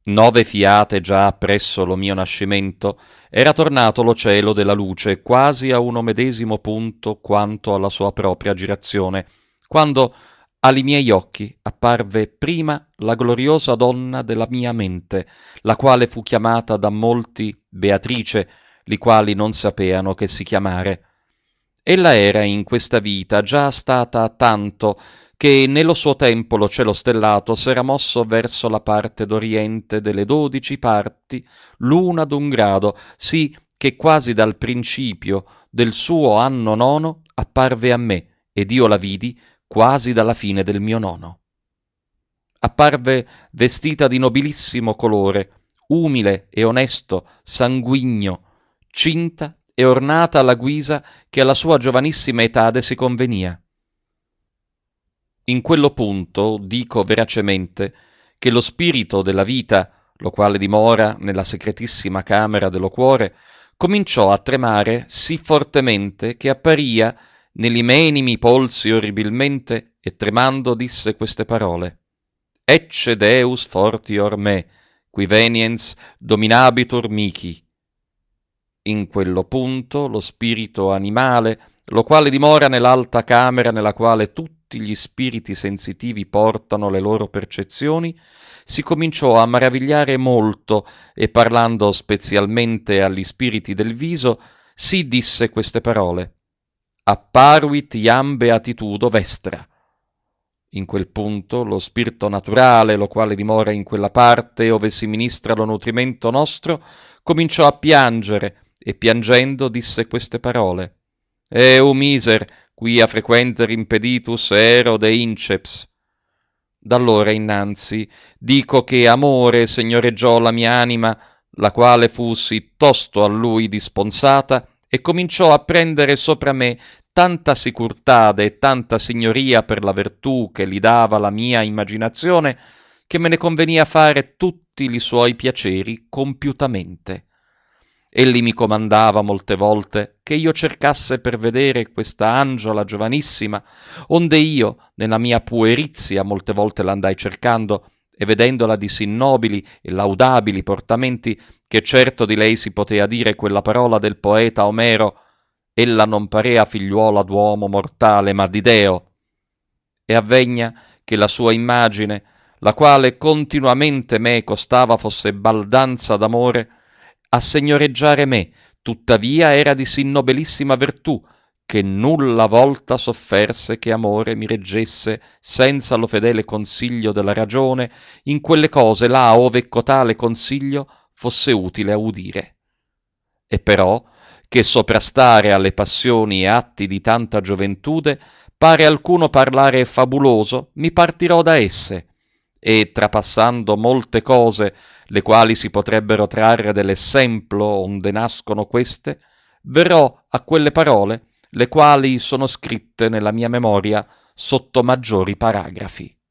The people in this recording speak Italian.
9 fiate già appresso lo mio nascimento, era tornato lo cielo della luce quasi a uno medesimo punto quanto alla sua propria girazione, quando ali miei occhi apparve prima la gloriosa donna della mia mente, la quale fu chiamata da molti Beatrice, li quali non sapeano che si chiamare. Ella era in questa vita già stata tanto che nello suo tempo lo cielo stellato s'era mosso verso la parte d'oriente delle 12 parti, l'una d'un grado, sì che quasi dal principio del suo anno nono apparve a me, ed io la vidi quasi dalla fine del mio nono. Apparve vestita di nobilissimo colore, umile e onesto, sanguigno, cinta e ornata alla guisa che alla sua giovanissima etade si convenia. In quello punto dico veracemente che lo spirito della vita, lo quale dimora nella segretissima camera dello cuore, cominciò a tremare sì fortemente che apparia negli menimi polsi orribilmente e tremando disse queste parole: Ecce Deus fortior me, qui veniens dominabitur mihi. In quello punto lo spirito animale, lo quale dimora nell'alta camera nella quale tutti gli spiriti sensitivi portano le loro percezioni, si cominciò a maravigliare molto e parlando spezialmente agli spiriti del viso, si disse queste parole: Apparuit iam beatitudo vestra. In quel punto lo spirito naturale, lo quale dimora in quella parte ove si ministra lo nutrimento nostro, cominciò a piangere e piangendo disse queste parole: Eu miser, quia frequenter impeditus ero de inceps. D'allora innanzi dico che amore signoreggiò la mia anima, la quale fu sì tosto a lui disponsata, e cominciò a prendere sopra me tanta sicurtade e tanta signoria per la vertù che li dava la mia immaginazione, che me ne convenia fare tutti li suoi piaceri compiutamente. Egli mi comandava molte volte che io cercasse per vedere questa angiola giovanissima, onde io, nella mia puerizia, molte volte l'andai cercando, e vedendola di sì nobili e laudabili portamenti, che certo di lei si potea dire quella parola del poeta Omero: ella non parea figliuola d'uomo mortale, ma di Deo. E avvegna che la sua immagine, la quale continuamente me costava fosse baldanza d'amore, a segnoreggiare me, tuttavia era di sì nobelissima vertù, che nulla volta sofferse che amore mi reggesse senza lo fedele consiglio della ragione in quelle cose là ove cotale consiglio fosse utile a udire. E però che soprastare alle passioni e atti di tanta giovantude pare alcuno parlare fabuloso, mi partirò da esse, e trapassando molte cose le quali si potrebbero trarre dell'essemplo onde nascono queste, verrò a quelle parole le quali sono scritte nella mia memoria sotto maggiori paragrafi.